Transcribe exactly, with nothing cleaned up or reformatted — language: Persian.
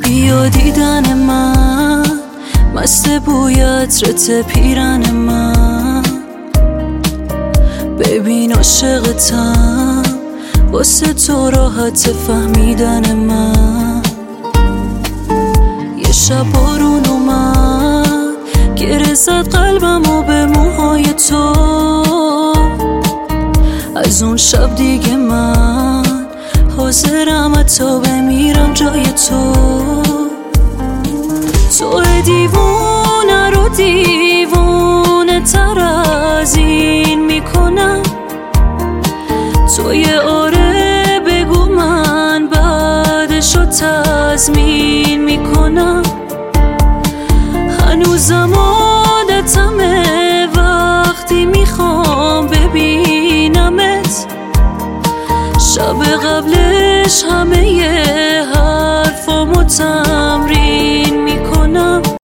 بیا دیدن من، مست بوی عطرت پیرن من. ببین عاشقتم، واسه تو راحت فهمیدن من. یه شب بارون اومد، گره زد قلبمو به موهای تو. از اون شب دیگه من حاضرم حتی بمیرم جای تو. تو دیوونه رو دیوونه تر از این میکنم. تو یه آره بگو من بعدشو تضمین میکنم. هنوزم عادتمه وقتی میخوام ببینمت، شب قبلش همه